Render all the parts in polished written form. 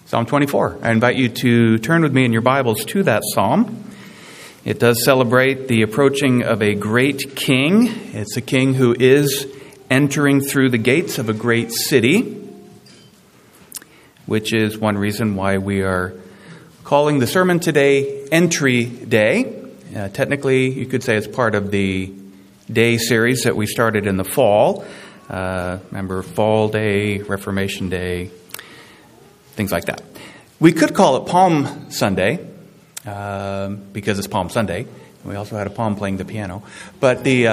Psalm 24. I invite you to turn with me in your Bibles to that psalm. It does celebrate the approaching of a great king. It's a king who is entering through the gates of a great city, which is one reason why we are calling the sermon today Entry Day. Technically, you could say it's part of the day series that we started in the fall. Remember, Fall Day, Reformation Day, things like that. We could call it Palm Sunday, because it's Palm Sunday. We also had a palm playing the piano. But the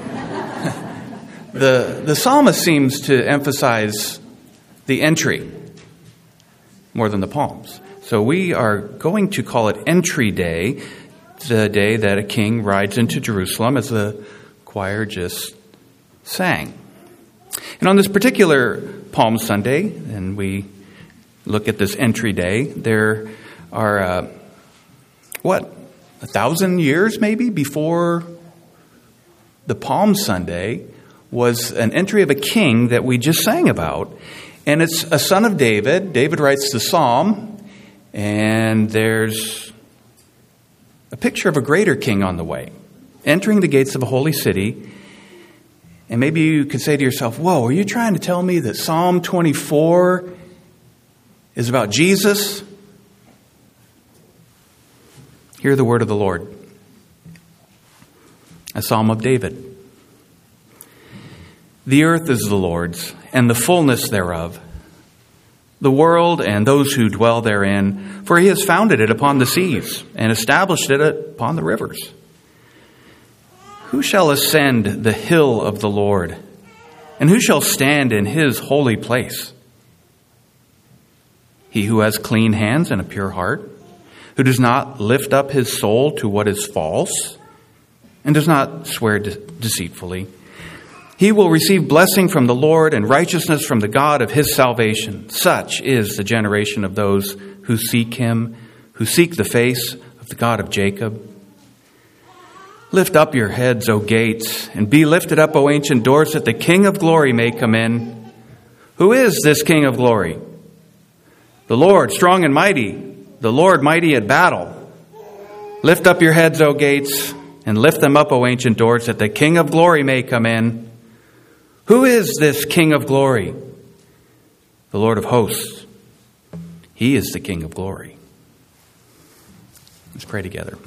psalmist seems to emphasize the entry more than the palms. So we are going to call it Entry Day, the day that a king rides into Jerusalem, as the choir just sang. And on this particular Palm Sunday, and we look at this Entry Day, there are, 1,000 years maybe before the Palm Sunday was an entry of a king that we just sang about. And it's a son of David. David writes the psalm, and there's a picture of a greater king on the way, entering the gates of a holy city. And maybe you could say to yourself, whoa, are you trying to tell me that Psalm 24 is about Jesus? Hear the word of the Lord. A psalm of David. The earth is the Lord's, and the fullness thereof, the world and those who dwell therein, for he has founded it upon the seas, and established it upon the rivers. Who shall ascend the hill of the Lord, and who shall stand in his holy place? He who has clean hands and a pure heart, who does not lift up his soul to what is false, and does not swear deceitfully. He will receive blessing from the Lord and righteousness from the God of his salvation. Such is the generation of those who seek him, who seek the face of the God of Jacob. Lift up your heads, O gates, and be lifted up, O ancient doors, that the King of glory may come in. Who is this King of glory? The Lord, strong and mighty, the Lord mighty at battle. Lift up your heads, O gates, and lift them up, O ancient doors, that the King of glory may come in. Who is this King of glory? The Lord of hosts. He is the King of glory. Let's pray together.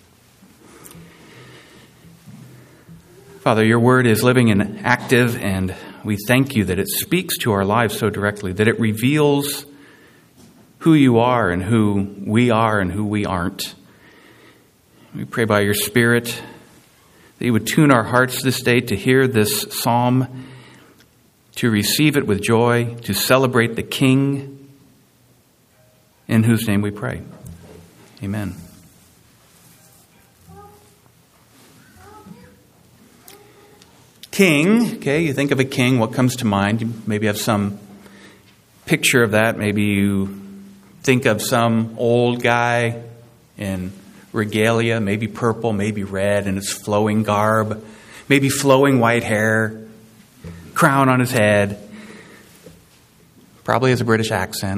Father, your word is living and active, and we thank you that it speaks to our lives so directly, that it reveals who you are and who we are and who we aren't. We pray by your Spirit that you would tune our hearts this day to hear this psalm, to receive it with joy, to celebrate the King, in whose name we pray. Amen. King, okay, you think of a king, what comes to mind? You maybe have some picture of that. Maybe you think of some old guy in regalia, maybe purple, maybe red, in his flowing garb, maybe flowing white hair, crown on his head, probably has a British accent.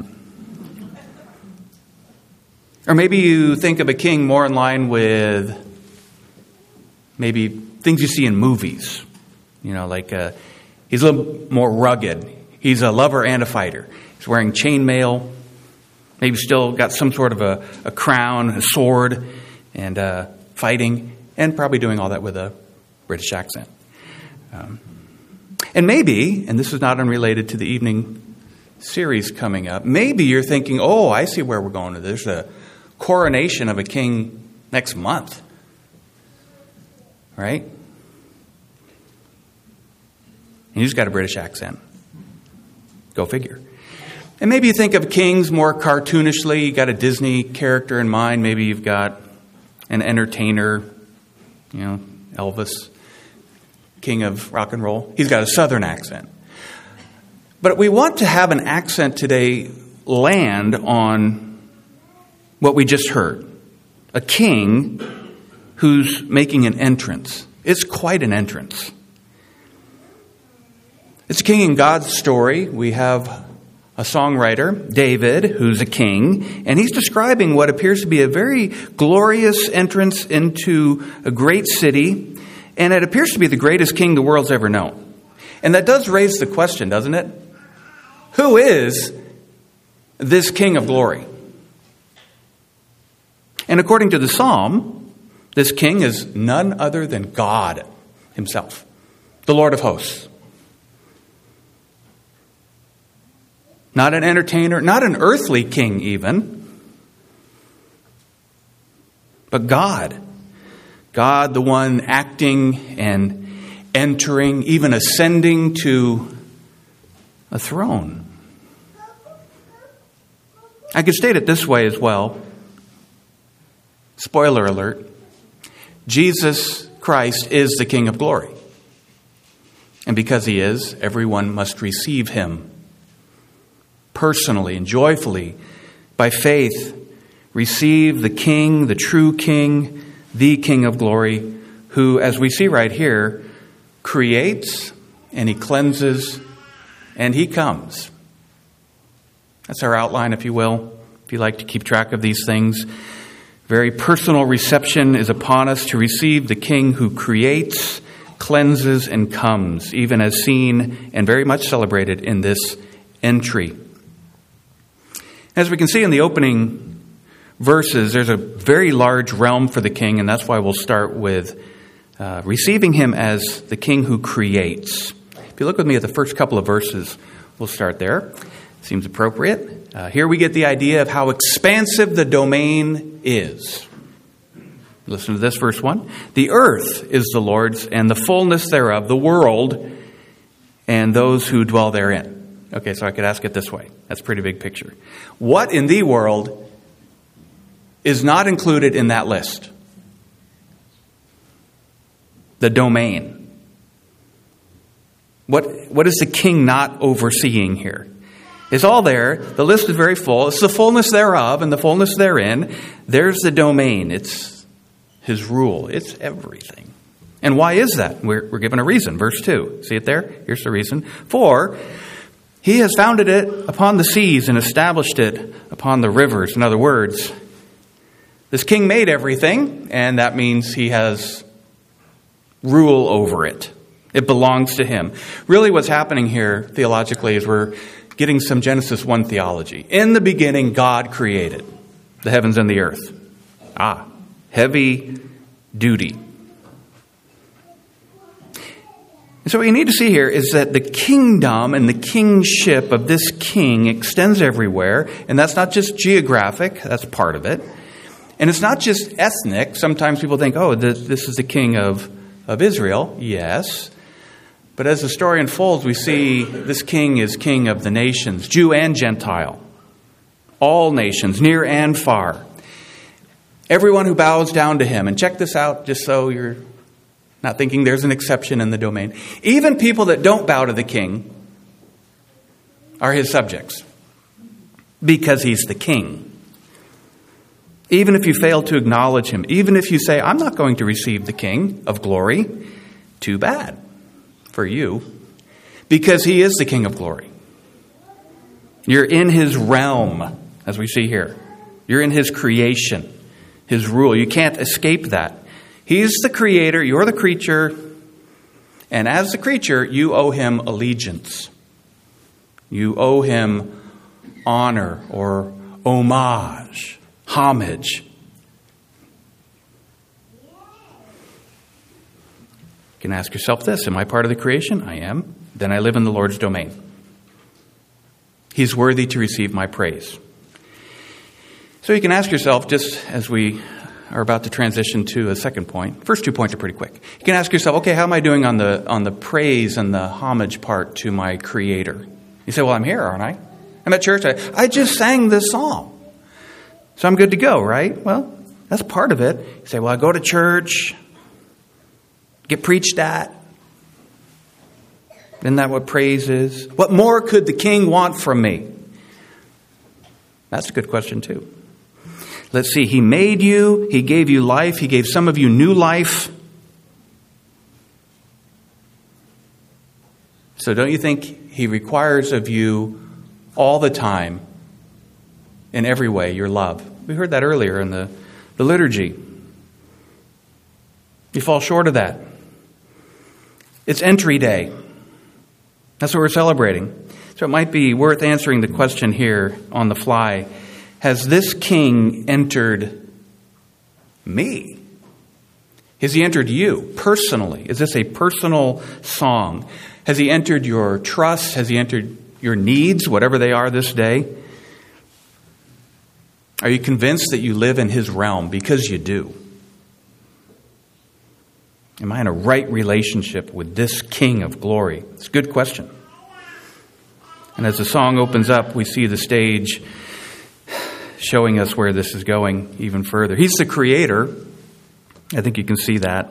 Or maybe you think of a king more in line with maybe things you see in movies. You know, like he's a little more rugged. He's a lover and a fighter. He's wearing chainmail. Maybe still got some sort of a crown, a sword, and fighting, and probably doing all that with a British accent. And maybe, and this is not unrelated to the evening series coming up, maybe you're thinking, oh, I see where we're going to this. There's a coronation of a king next month. Right? And he's got a British accent. Go figure. And maybe you think of kings more cartoonishly. You got a Disney character in mind. Maybe you've got an entertainer, Elvis, king of rock and roll. He's got a southern accent. But we want to have an accent today land on what we just heard. A king who's making an entrance. It's quite an entrance. It's a king in God's story. We have a songwriter, David, who's a king, and he's describing what appears to be a very glorious entrance into a great city, and it appears to be the greatest king the world's ever known. And that does raise the question, doesn't it? Who is this King of glory? And according to the psalm, this king is none other than God himself, the Lord of hosts. Not an entertainer, not an earthly king even, but God. God, the one acting and entering, even ascending to a throne. I could state it this way as well. Spoiler alert. Jesus Christ is the King of glory. And because he is, everyone must receive him personally and joyfully by faith. Receive the King, the true King, the King of glory, who, as we see right here, creates and he cleanses and he comes. That's our outline, if you will, if you like to keep track of these things. Very personal reception is upon us to receive the King who creates, cleanses, and comes, even as seen and very much celebrated in this entry. As we can see in the opening verses, there's a very large realm for the King, and that's why we'll start with receiving him as the King who creates. If you look with me at the first couple of verses, we'll start there. Seems appropriate. Here we get the idea of how expansive the domain is. Listen to this, verse 1. The earth is the Lord's and the fullness thereof, the world and those who dwell therein. Okay, so I could ask it this way. That's a pretty big picture. What in the world is not included in that list? The domain. What is the king not overseeing here? It's all there. The list is very full. It's the fullness thereof and the fullness therein. There's the domain. It's his rule. It's everything. And why is that? We're given a reason. Verse 2. See it there? Here's the reason. For he has founded it upon the seas and established it upon the rivers. In other words, this king made everything, and that means he has rule over it. It belongs to him. Really what's happening here theologically is we're getting some Genesis 1 theology. In the beginning, God created the heavens and the earth. Heavy duty. And so what you need to see here is that the kingdom and the kingship of this king extends everywhere. And that's not just geographic. That's part of it. And it's not just ethnic. Sometimes people think, this is the king of Israel. Yes. But as the story unfolds, we see this king is king of the nations, Jew and Gentile. All nations, near and far. Everyone who bows down to him. And check this out, just so you're not thinking there's an exception in the domain. Even people that don't bow to the king are his subjects. Because he's the king. Even if you fail to acknowledge him, even if you say, I'm not going to receive the King of glory, too bad for you, because he is the King of glory. You're in his realm, as we see here. You're in his creation, his rule. You can't escape that. He's the creator, you're the creature, and as the creature, you owe him allegiance. You owe him honor or homage. Homage. You can ask yourself this, am I part of the creation? I am. Then I live in the Lord's domain. He's worthy to receive my praise. So you can ask yourself, just as we are about to transition to a second point. First 2 points are pretty quick. You can ask yourself, okay, how am I doing on the praise and the homage part to my Creator? You say, well, I'm here, aren't I? I'm at church. I just sang this song. So I'm good to go, right? Well, that's part of it. You say, well, I go to church, get preached at. Isn't that what praise is? What more could the king want from me? That's a good question too. Let's see. He made you. He gave you life. He gave some of you new life. So don't you think he requires of you all the time, in every way, your love. We heard that earlier in the liturgy. You fall short of that. It's entry day. That's what we're celebrating. So it might be worth answering the question here on the fly. Has this king entered me? Has he entered you personally? Is this a personal song? Has he entered your trust? Has he entered your needs, whatever they are this day? Are you convinced that you live in his realm? Because you do. Am I in a right relationship with this King of glory? It's a good question. And as the song opens up, we see the stage showing us where this is going even further. He's the creator. I think you can see that.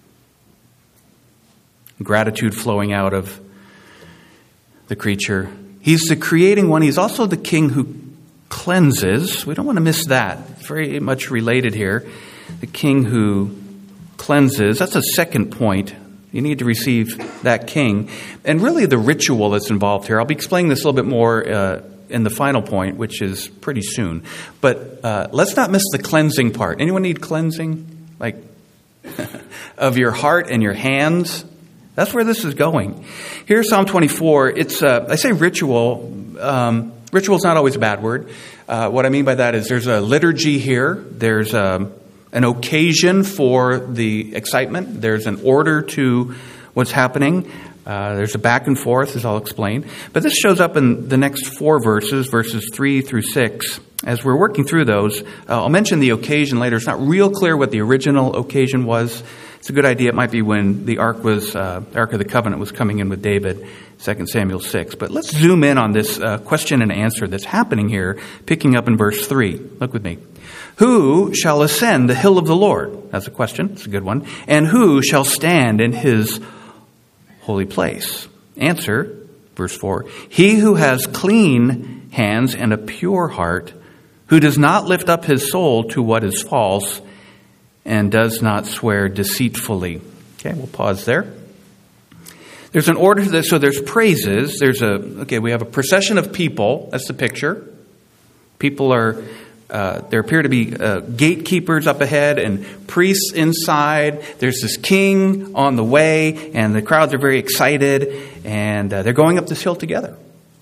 Gratitude flowing out of the creature. He's the creating one. He's also the king who cleanses. We don't want to miss that. It's very much related here. The king who cleanses. That's a second point. You need to receive that king. And really the ritual that's involved here. I'll be explaining this a little bit more in the final point, which is pretty soon. But let's not miss the cleansing part. Anyone need cleansing? Like of your heart and your hands? That's where this is going. Here's Psalm 24. It's, I say ritual. Ritual is not always a bad word. What I mean by that is there's a liturgy here. There's an occasion for the excitement. There's an order to what's happening. There's a back and forth, as I'll explain. But this shows up in the next 4 verses, verses 3 through 6. As we're working through those, I'll mention the occasion later. It's not real clear what the original occasion was. It's a good idea. It might be when the Ark of the Covenant was coming in with David, 2 Samuel 6. But let's zoom in on this question and answer that's happening here, picking up in verse 3. Look with me. Who shall ascend the hill of the Lord? That's a question. It's a good one. And who shall stand in his holy place? Answer, verse 4. He who has clean hands and a pure heart, who does not lift up his soul to what is false, and does not swear deceitfully. Okay, we'll pause there. There's an order to this. So there's praises. We have a procession of people. That's the picture. People are, there appear to be gatekeepers up ahead and priests inside. There's this king on the way, and the crowds are very excited, and they're going up this hill together.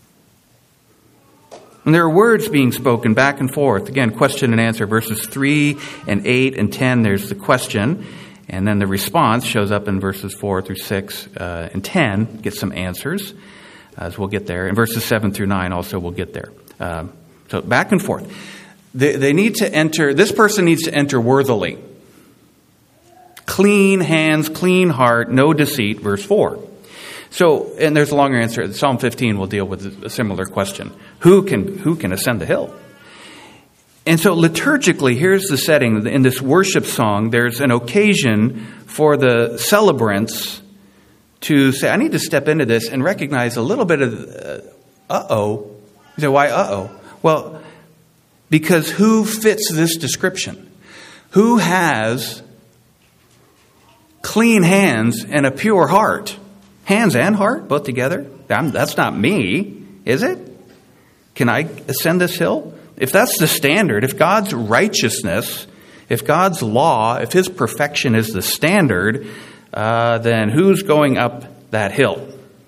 And there are words being spoken back and forth. Again, question and answer. Verses 3 and 8 and 10, there's the question. And then the response shows up in verses 4 through 6 and 10. Get some answers as we'll get there. In verses 7 through 9 also we'll get there. So back and forth. They need to enter, this person needs to enter worthily. Clean hands, clean heart, no deceit, verse 4. So, and there's a longer answer. Psalm 15 will deal with a similar question. Who can ascend the hill? And so liturgically, here's the setting. In this worship song, there's an occasion for the celebrants to say, I need to step into this and recognize a little bit of, uh-oh. You say, why uh-oh? Well, because who fits this description? Who has clean hands and a pure heart? Hands and heart, both together? That's not me, is it? Can I ascend this hill? If that's the standard, if God's righteousness, if God's law, if his perfection is the standard, then who's going up that hill?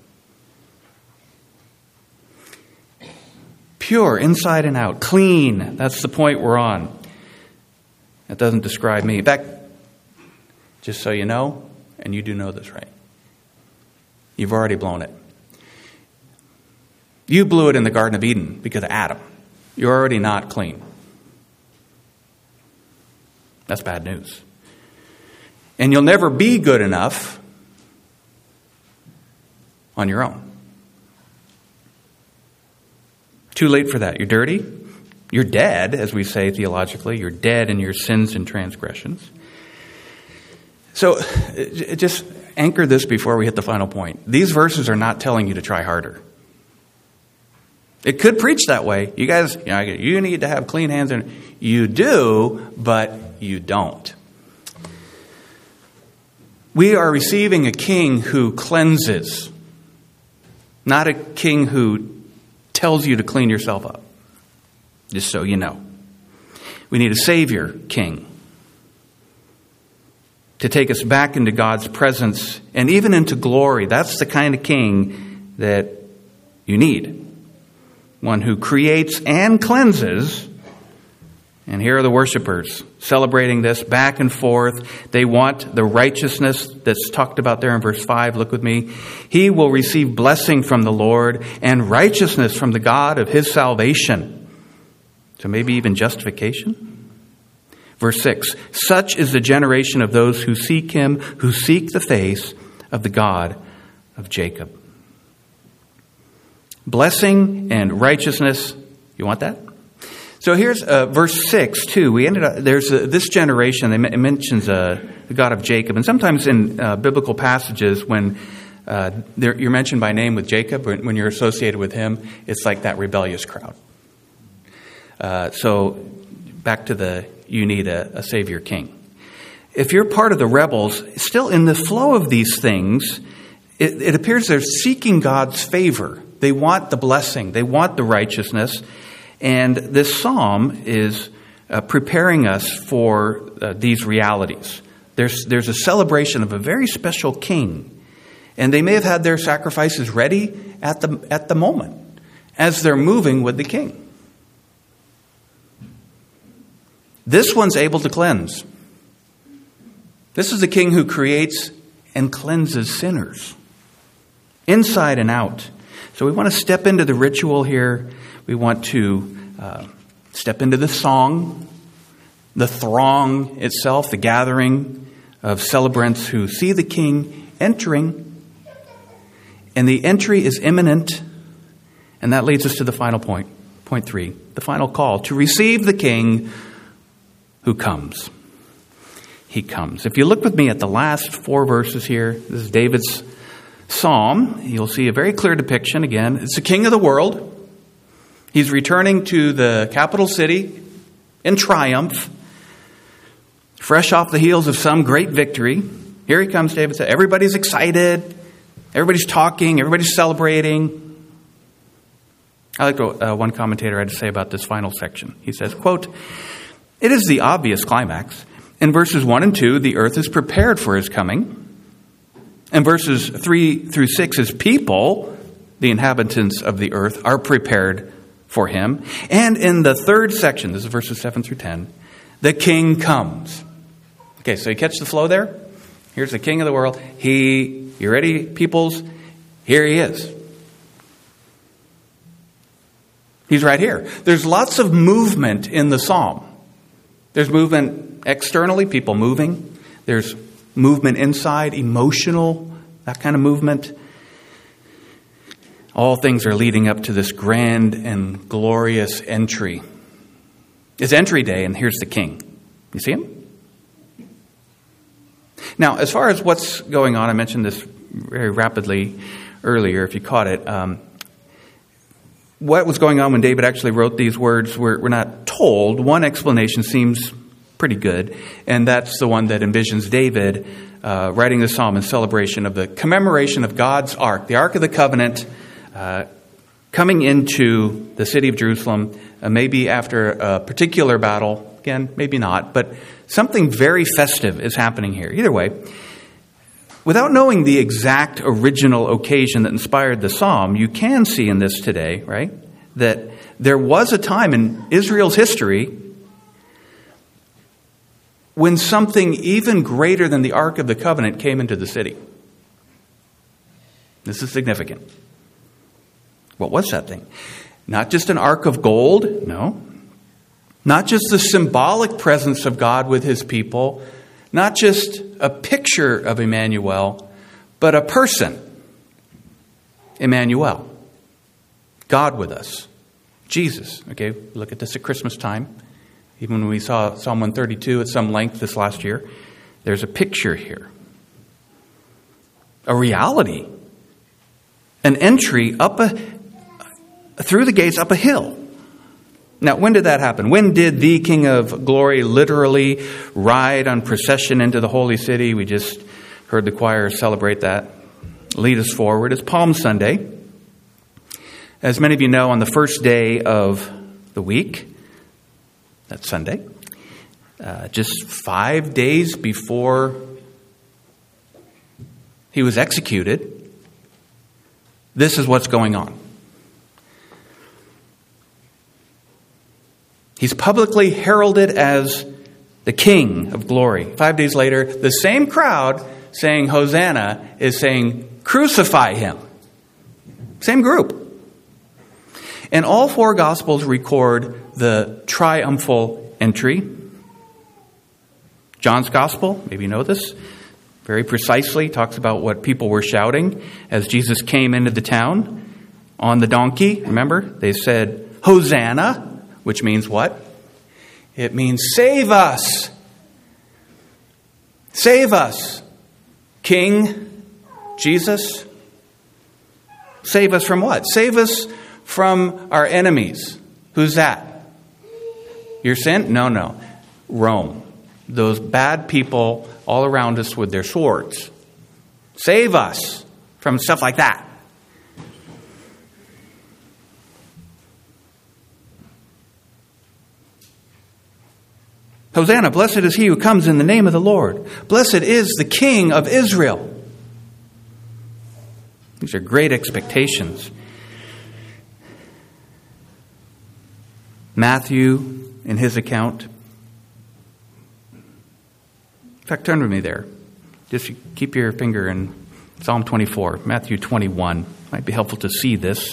Pure, inside and out, clean. That's the point we're on. That doesn't describe me. In fact, just so you know, and you do know this, right? You've already blown it. You blew it in the Garden of Eden because of Adam. You're already not clean. That's bad news. And you'll never be good enough on your own. Too late for that. You're dirty. You're dead, as we say theologically. You're dead in your sins and transgressions. So just anchor this before we hit the final point. These verses are not telling you to try harder. It could preach that way. You guys, you need to have clean hands, and you do, but you don't. We are receiving a king who cleanses, not a king who tells you to clean yourself up. Just so you know. We need a Savior King to take us back into God's presence and even into glory. That's the kind of king that you need. One who creates and cleanses. And here are the worshipers celebrating this back and forth. They want the righteousness that's talked about there in verse 5. Look with me. He will receive blessing from the Lord and righteousness from the God of his salvation. So maybe even justification. Verse 6. Such is the generation of those who seek him, who seek the face of the God of Jacob. Blessing and righteousness. You want that? So here's verse 6, too. We ended up, there's this generation, it mentions the God of Jacob. And sometimes in biblical passages, when you're mentioned by name with Jacob, when you're associated with him, it's like that rebellious crowd. So back to you need a Savior King. If you're part of the rebels, still in the flow of these things, it appears they're seeking God's favor. They want the blessing. They want the righteousness. And this psalm is preparing us for these realities. There's a celebration of a very special king. And they may have had their sacrifices ready at the moment as they're moving with the king. This one's able to cleanse. This is the king who creates and cleanses sinners, inside and out. So we want to step into the ritual here. We want to step into the song, the throng itself, the gathering of celebrants who see the king entering. And the entry is imminent. And that leads us to the final point, point 3, the final call, to receive the king who comes. He comes. If you look with me at the last 4 verses here, this is David's psalm. You'll see a very clear depiction again. It's the king of the world. He's returning to the capital city in triumph, fresh off the heels of some great victory. Here he comes, David said. Everybody's excited. Everybody's talking. Everybody's celebrating. I like what one commentator had to say about this final section. He says, quote, "It is the obvious climax. In verses 1 and 2, the earth is prepared for his coming. In verses 3 through 6, his people, the inhabitants of the earth, are prepared for him. And in the third section, this is verses 7 through 10, the king comes." Okay, so you catch the flow there? Here's the king of the world. You ready, peoples? Here he is. He's right here. There's lots of movement in the psalm. There's movement externally, people moving. There's movement inside, emotional, that kind of movement. All things are leading up to this grand and glorious entry. It's entry day, and here's the king. You see him? Now, as far as what's going on, I mentioned this very rapidly earlier, if you caught it. What was going on when David actually wrote these words, we're not told. One explanation seems pretty good, and that's the one that envisions David writing the psalm in celebration of the commemoration of God's ark, the Ark of the Covenant, coming into the city of Jerusalem, maybe after a particular battle. Again, maybe not, but something very festive is happening here. Either way, without knowing the exact original occasion that inspired the psalm, you can see in this today, right, that there was a time in Israel's history when something even greater than the Ark of the Covenant came into the city. This is significant. What was that thing? Not just an ark of gold, no. Not just the symbolic presence of God with his people, not just a picture of Emmanuel, but a person, Emmanuel, God with us, Jesus. Okay, look at this at Christmas time. Even when we saw Psalm 132 at some length this last year, there's a picture here. A reality. An entry through the gates up a hill. Now, when did that happen? When did the King of Glory literally ride on procession into the holy city? We just heard the choir celebrate that. Lead us forward. It's Palm Sunday. As many of you know, on the first day of the week, that's Sunday, just 5 days before he was executed, this is what's going on. He's publicly heralded as the King of glory. 5 days later, the same crowd saying Hosanna is saying crucify him. Same group. And all four Gospels record the triumphal entry. John's Gospel, maybe you know this, very precisely talks about what people were shouting as Jesus came into the town on the donkey. Remember, they said, Hosanna, which means what? It means save us. Save us, King Jesus. Save us from what? Save us from our enemies. Who's that? Your sin? No. Rome. Those bad people all around us with their swords. Save us from stuff like that. Hosanna, blessed is he who comes in the name of the Lord. Blessed is the King of Israel. These are great expectations. Matthew, in his account. In fact, turn with me there. Just keep your finger in Psalm 24, Matthew 21. Might be helpful to see this.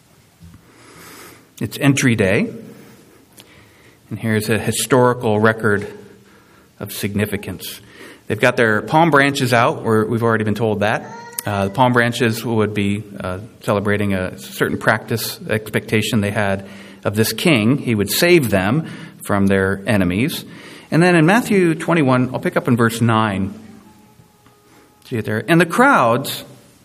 It's entry day. And here's a historical record of significance. They've got their palm branches out. We've already been told that. The palm branches would be celebrating a certain practice, expectation they had of this king. He would save them from their enemies. And then in Matthew 21, I'll pick up in verse 9. See it there. And the crowds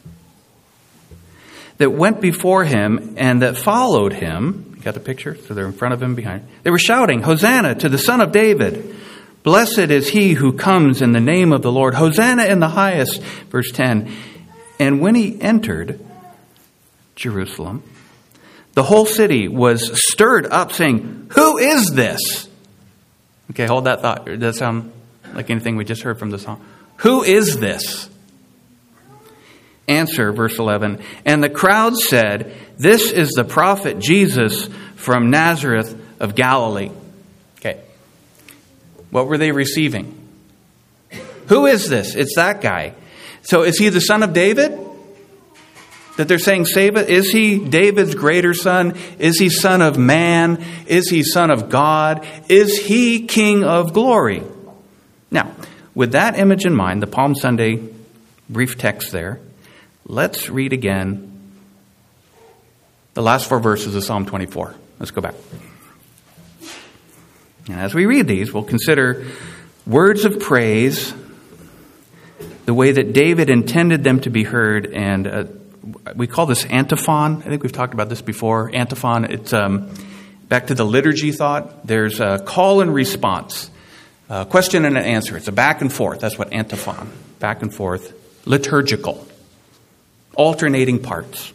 that went before him and that followed him, you got the picture? So they're in front of him, behind. They were shouting, Hosanna to the Son of David. Blessed is he who comes in the name of the Lord. Hosanna in the highest. Verse 10. And when he entered Jerusalem, the whole city was stirred up, saying, Who is this? Okay, hold that thought. Does that sound like anything we just heard from the song? Who is this? Answer, verse 11. And the crowd said, This is the prophet Jesus from Nazareth of Galilee. Okay. What were they receiving? Who is this? It's that guy. So is he the son of David? That they're saying save it? Is he David's greater son? Is he son of man? Is he son of God? Is he King of glory? Now, with that image in mind, the Palm Sunday brief text there, let's read again the last four verses of Psalm 24. Let's go back. And as we read these, we'll consider words of praise, the way that David intended them to be heard, and we call this antiphon. I think we've talked about this before. Antiphon, it's back to the liturgy thought. There's a call and response, a question and an answer. It's a back and forth. That's what antiphon, back and forth, liturgical, alternating parts.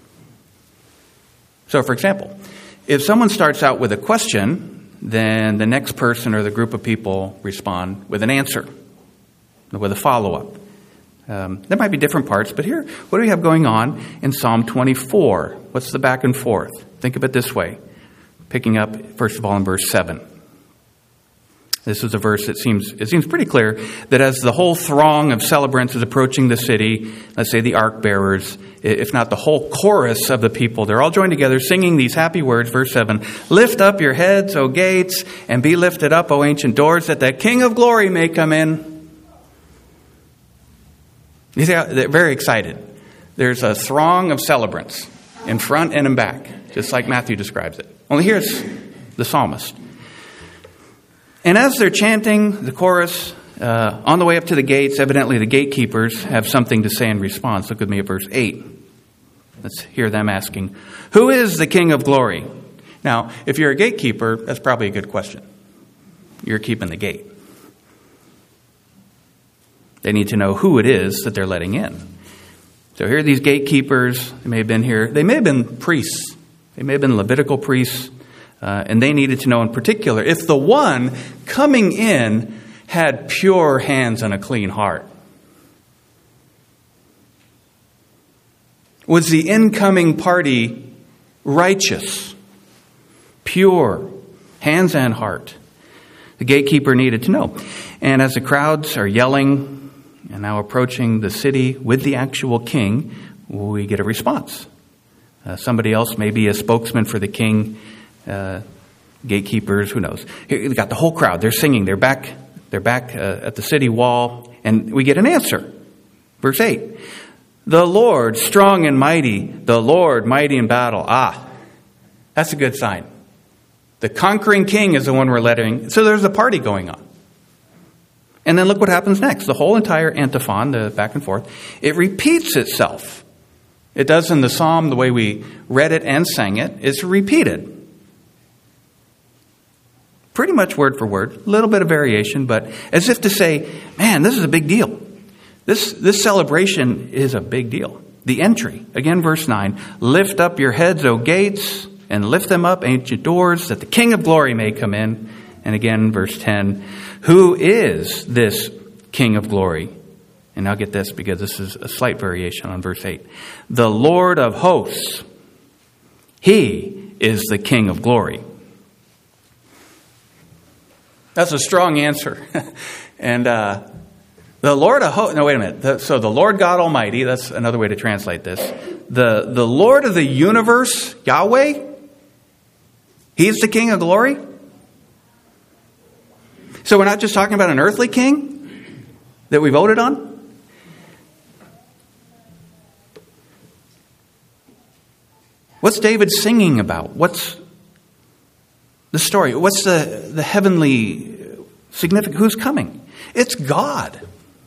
So, for example, if someone starts out with a question, then the next person or the group of people respond with an answer, with a follow-up. There might be different parts, but here, what do we have going on in Psalm 24? What's the back and forth? Think of it this way. Picking up, first of all, in verse 7. This is a verse that seems pretty clear that as the whole throng of celebrants is approaching the city, let's say the ark bearers, if not the whole chorus of the people, they're all joined together singing these happy words. Verse 7, Lift up your heads, O gates, and be lifted up, O ancient doors, that the King of glory may come in. You see how they're very excited. There's a throng of celebrants in front and in back, just like Matthew describes it. Only here's the psalmist. And as they're chanting the chorus, on the way up to the gates, evidently the gatekeepers have something to say in response. Look with me at verse 8. Let's hear them asking, Who is the King of glory? Now, if you're a gatekeeper, that's probably a good question. You're keeping the gate. They need to know who it is that they're letting in. So here are these gatekeepers. They may have been here. They may have been priests. They may have been Levitical priests. And they needed to know in particular if the one coming in had pure hands and a clean heart. Was the incoming party righteous, pure, hands and heart? The gatekeeper needed to know. And as the crowds are yelling and now approaching the city with the actual king, we get a response. Somebody else, maybe a spokesman for the king, gatekeepers, who knows. Here, you got the whole crowd. They're singing. They're back at the city wall, and we get an answer. Verse 8. The Lord, strong and mighty, the Lord, mighty in battle. That's a good sign. The conquering king is the one we're letting. So there's a party going on. And then look what happens next. The whole entire antiphon, the back and forth, it repeats itself. It does in the psalm the way we read it and sang it. It's repeated. Pretty much word for word. A little bit of variation, but as if to say, man, this is a big deal. This celebration is a big deal. The entry, again, verse 9, lift up your heads, O gates, and lift them up, ancient doors, that the King of glory may come in. And again, verse 10, who is this King of glory? And I'll get this because this is a slight variation on verse 8. The Lord of hosts, he is the King of glory. That's a strong answer. And the Lord of hosts, no, wait a minute. So the Lord God Almighty, that's another way to translate this. The Lord of the universe, Yahweh, he's the King of glory. So we're not just talking about an earthly king that we voted on. What's David singing about? What's the story? What's the heavenly significance? Who's coming? It's God.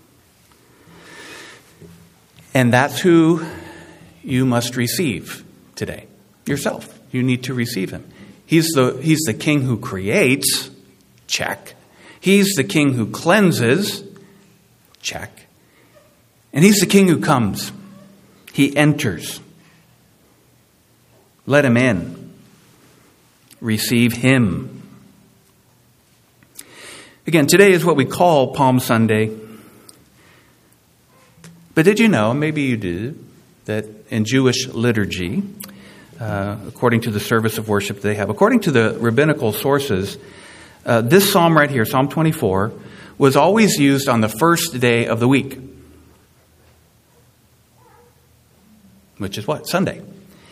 And that's who you must receive today. Yourself. You need to receive him. He's the king who creates. Check. He's the king who cleanses. Check. And he's the king who comes. He enters. Let him in. Receive him. Again, today is what we call Palm Sunday. But did you know, maybe you did, that in Jewish liturgy, according to the service of worship they have, according to the rabbinical sources, this psalm right here, Psalm 24, was always used on the first day of the week. Which is what? Sunday.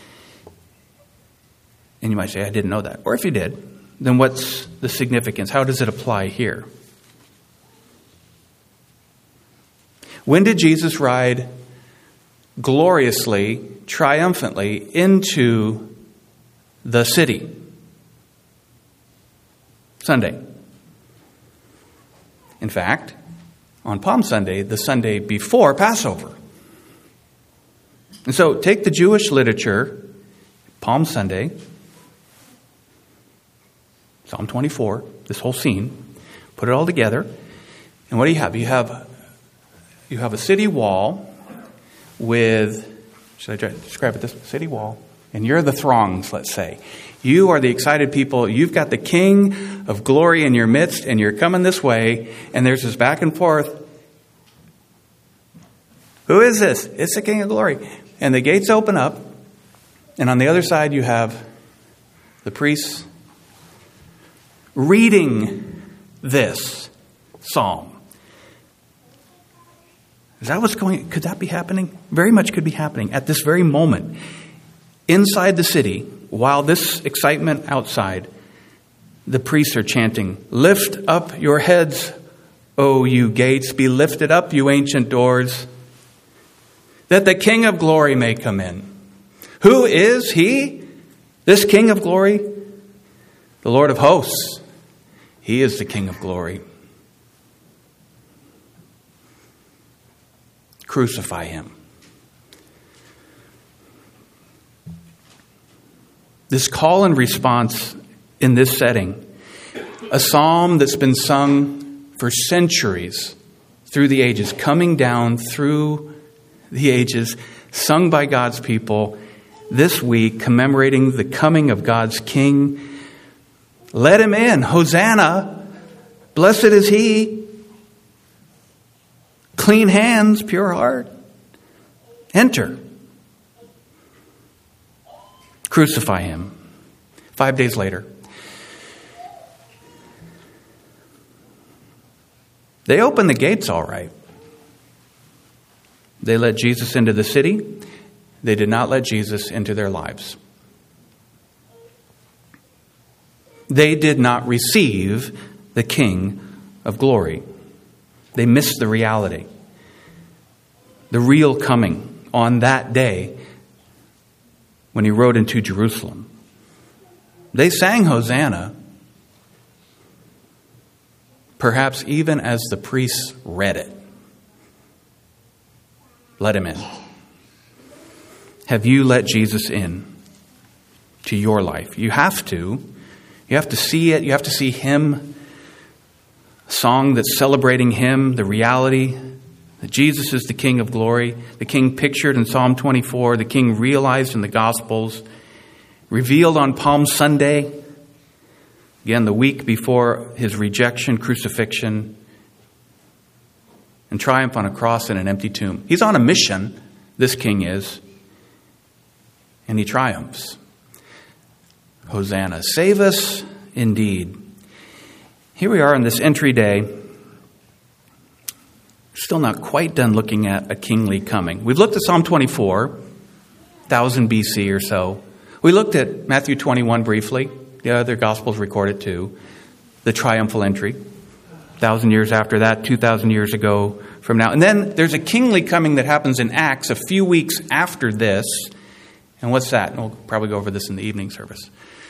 And you might say, I didn't know that. Or if you did, then what's the significance? How does it apply here? When did Jesus ride gloriously, triumphantly into the city? Sunday. In fact, on Palm Sunday, the Sunday before Passover. And so take the Jewish literature, Palm Sunday, Psalm 24, this whole scene, put it all together, and what do you have? You have a city wall with, should I try to describe it this way? City wall, and you're the throngs, let's say. You are the excited people. You've got the King of glory in your midst, and you're coming this way, and there's this back and forth. Who is this? It's the King of glory. And the gates open up, and on the other side you have the priests reading this psalm. Is that what's going? Could that be happening? Very much could be happening at this very moment. Inside the city, while this excitement outside, the priests are chanting, lift up your heads, O you gates, be lifted up, you ancient doors, that the King of glory may come in. Who is he? This King of glory? The Lord of hosts. He is the King of glory. Crucify him. This call and response in this setting, a psalm that's been sung for centuries through the ages, coming down through the ages, sung by God's people this week, commemorating the coming of God's King. Let him in. Hosanna. Blessed is he. Clean hands, pure heart. Enter. Crucify him. 5 days later. They opened the gates all right. They let Jesus into the city. They did not let Jesus into their lives. They did not receive the King of glory. They missed the reality. The real coming on that day when he rode into Jerusalem. They sang Hosanna, perhaps even as the priests read it. Let him in. Have you let Jesus in to your life? You have to. You have to see it. You have to see him. A song that's celebrating him, the reality that Jesus is the King of glory, the King pictured in Psalm 24, the King realized in the Gospels, revealed on Palm Sunday, again, the week before his rejection, crucifixion, and triumph on a cross and an empty tomb. He's on a mission, this King is, and he triumphs. Hosanna. Save us indeed. Here we are on this entry day, still not quite done looking at a kingly coming. We've looked at Psalm 24, 1000 BC or so. We looked at Matthew 21 briefly. The other Gospels record it too. The triumphal entry. 1,000 years after that, 2,000 years ago from now. And then there's a kingly coming that happens in Acts a few weeks after this. And what's that? And we'll probably go over this in the evening service.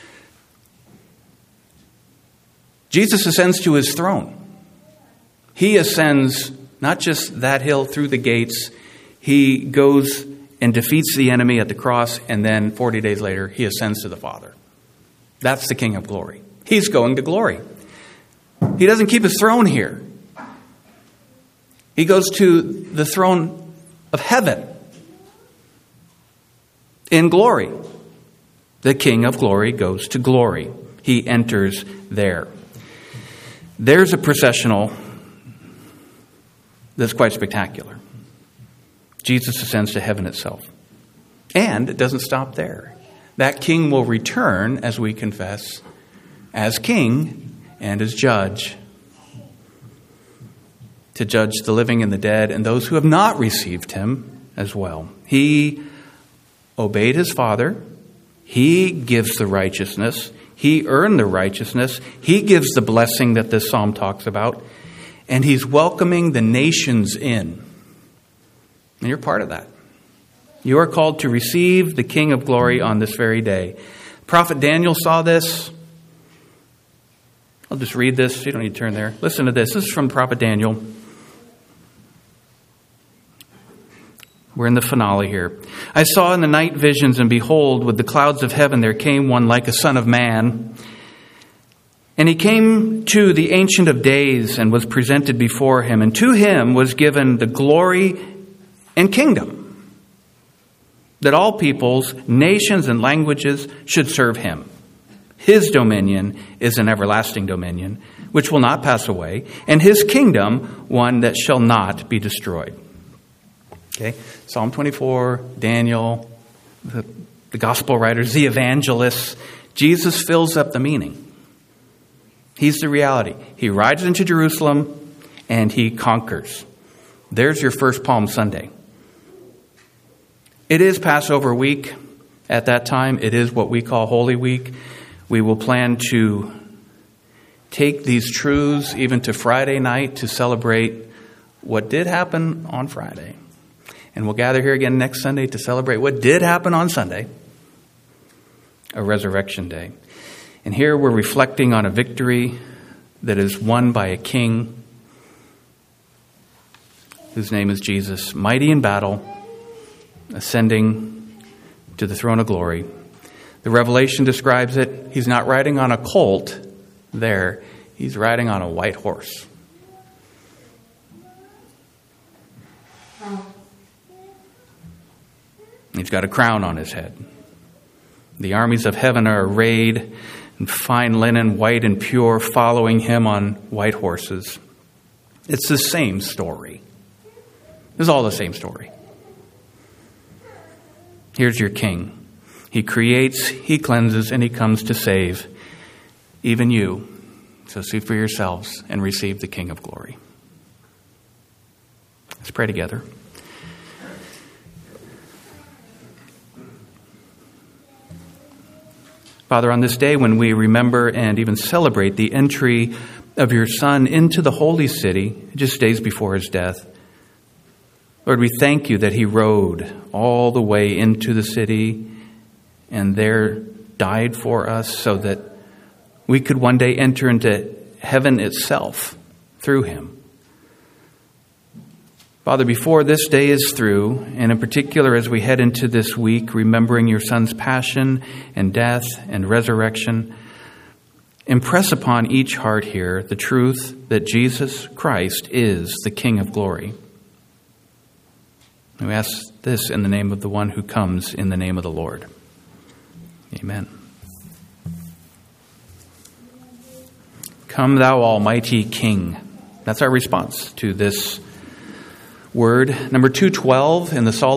Jesus ascends to his throne. He ascends not just that hill through the gates. He goes and defeats the enemy at the cross, and then 40 days later, he ascends to the Father. That's the King of glory. He's going to glory. He doesn't keep his throne here. He goes to the throne of heaven in glory. The King of glory goes to glory. He enters there. There's a processional that's quite spectacular. Jesus ascends to heaven itself. And it doesn't stop there. That King will return, as we confess, as King and as Judge, to judge the living and the dead and those who have not received him as well. He obeyed his Father. He gives the righteousness. He earned the righteousness. He gives the blessing that this psalm talks about. And he's welcoming the nations in. And you're part of that. You are called to receive the King of glory on this very day. Prophet Daniel saw this. I'll just read this. You don't need to turn there. Listen to this. This is from Prophet Daniel. We're in the finale here. I saw in the night visions, and behold, with the clouds of heaven there came one like a son of man. And he came to the Ancient of Days and was presented before him. And to him was given the glory and kingdom, that all peoples, nations, and languages should serve him. His dominion is an everlasting dominion, which will not pass away, and his kingdom one that shall not be destroyed. Okay, Psalm 24, Daniel, the gospel writers, the evangelists. Jesus fills up the meaning. He's the reality. He rides into Jerusalem and he conquers. There's your first Palm Sunday. It is Passover week at that time. It is what we call Holy Week. We will plan to take these truths even to Friday night to celebrate what did happen on Friday. And we'll gather here again next Sunday to celebrate what did happen on Sunday, a resurrection day. And here we're reflecting on a victory that is won by a king whose name is Jesus, mighty in battle, ascending to the throne of glory. The Revelation describes it. He's not riding on a colt there. He's riding on a white horse. He's got a crown on his head. The armies of heaven are arrayed in fine linen, white and pure, following him on white horses. It's the same story. It's all the same story. Here's your king. He creates, he cleanses, and he comes to save even you. So see for yourselves and receive the King of glory. Let's pray together. Father, on this day when we remember and even celebrate the entry of your Son into the holy city, just days before his death, Lord, we thank you that he rode all the way into the city and there died for us so that we could one day enter into heaven itself through him. Father, before this day is through, and in particular as we head into this week, remembering your Son's passion and death and resurrection, impress upon each heart here the truth that Jesus Christ is the King of glory. We ask this in the name of the one who comes in the name of the Lord. Amen. Come, thou almighty King. That's our response to this word. Number 212 in the Psalm.